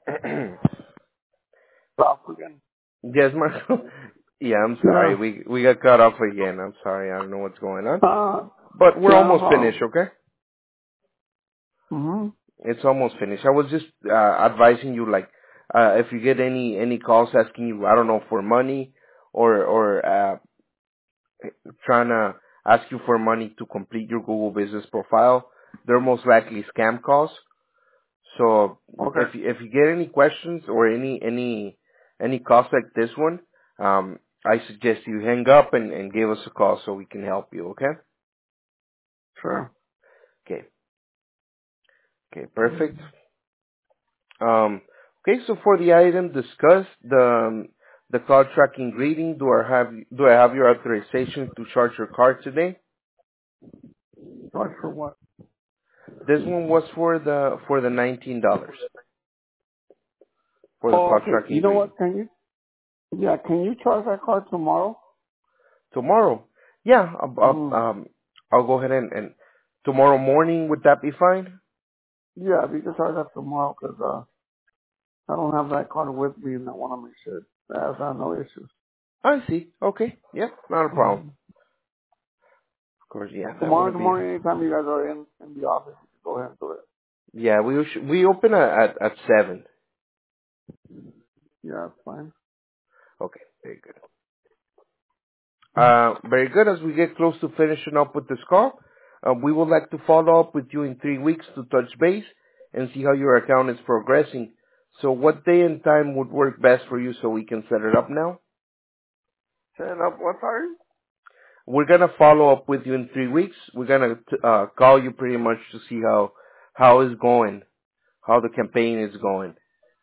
Off again. Yes, Marco. Yeah, I'm sorry. Yeah. We got cut off again. I'm sorry. I don't know what's going on. Uh, But we're yeah, no almost problem. finished, okay? Mm-hmm. It's almost finished. I was just advising you, like, if you get any calls asking you, I don't know, for money or trying to ask you for money to complete your Google Business profile, they're most likely scam calls. So Okay. if you get any questions or any calls like this one, I suggest you hang up and give us a call so we can help you. Okay? Sure. Okay. Okay. Perfect. Um. Okay. So for the item discussed, the card tracking greeting, do I have your authorization to charge your card today? Charge for what? This one was for the $19 for the Oh, card okay. tracking You know greeting. what? Can you charge that card tomorrow? Tomorrow. Yeah, Mm-hmm. I'll go ahead and tomorrow morning, would that be fine? Yeah, if you can charge that tomorrow, because I don't have that card with me, and I want to make sure that I have no issues. I see. Okay. Yeah, not a problem. Mm-hmm. Of course, yeah, that Tomorrow in wouldn't the be. morning, anytime you guys are in the office, you can go ahead and do it. Yeah, we open at 7. Yeah, that's fine. Okay, very good. Very good. As we get close to finishing up with this call, we would like to follow up with you in 3 weeks to touch base and see how your account is progressing. So what day and time would work best for you so we can set it up now? Set it up what time? We're gonna follow up with you in 3 weeks. We're gonna call you pretty much to see how it's going, how the campaign is going.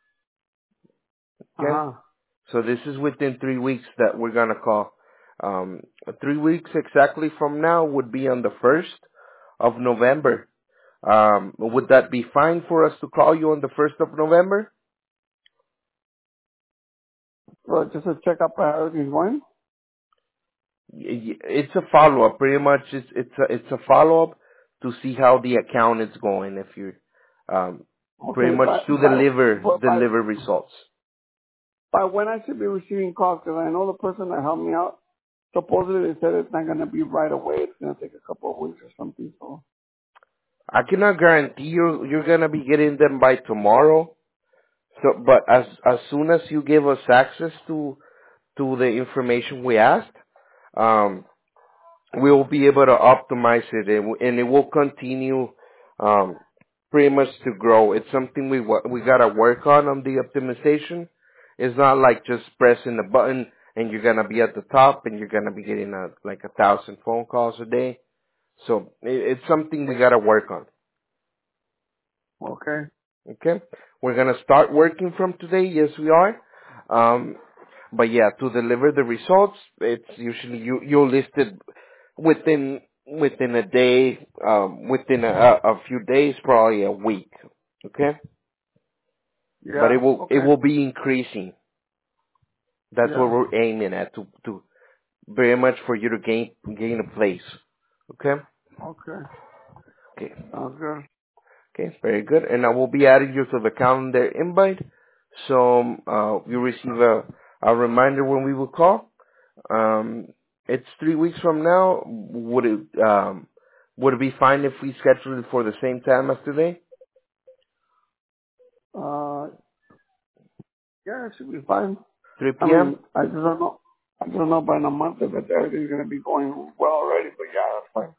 Okay. Uh-huh. So this is within 3 weeks that we're gonna call. 3 weeks exactly from now would be on the 1st of November. Would that be fine for us to call you on the 1st of November? So just to check up how everything's going? It's a follow up. Pretty much, it's a follow up to see how the account is going. If you pretty Okay, much to deliver results. by when I should be receiving calls, because I know the person that helped me out, supposedly they said it's not going to be right away. It's going to take a couple of weeks or something. So, I cannot guarantee you're gonna be getting them by tomorrow. So, but as soon as you give us access to the information we asked, um, we will be able to optimize it, and it will continue um, pretty much to grow. It's something we gotta work on the optimization. It's not like just pressing the button and you're gonna be at the top and you're gonna be getting like 1,000 phone calls a day. So it's something we gotta work on. okay. Okay, we're gonna start working from today. Yes, we are. Um, but yeah, to deliver the results, it's usually you're listed within a day, within a few days, probably a week. Okay, but Yeah, it okay. will be increasing. That's what Yeah, we're aiming at to very much for you to gain a place. Okay, okay. okay, Sounds good. okay, very good. And I will be adding you to the calendar invite, so you receive a reminder when we will call. Um, it's 3 weeks from now. Would it be fine if we schedule it for the same time as today? Uh, yeah, it should be fine. 3 I p.m. mean, I just don't know. I don't know by in a month if everything's going to be going well already, but yeah, that's fine.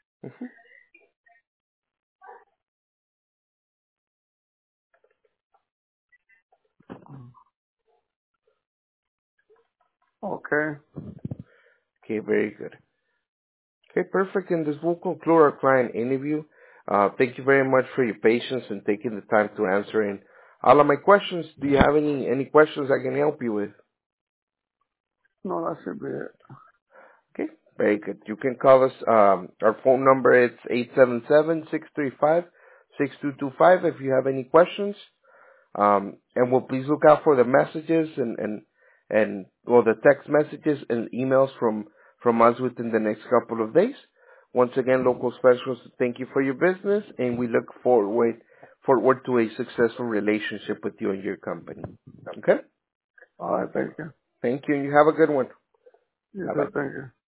Okay. Okay, very good. Okay, perfect. And this will conclude our client interview. Thank you very much for your patience and taking the time to answer in all of my questions. Do you have any questions I can help you with? No, that should be it. Okay, very good. You can call us. Our phone number is 877-635-6225 if you have any questions. And will please look out for the messages and well, the text messages and emails from us within the next couple of days. Once again, local specialists, thank you for your business, and we look forward forward to a successful relationship with you and your company. Okay? All right, thank you. Thank you, and you have a good one. You Bye-bye. too, thank you.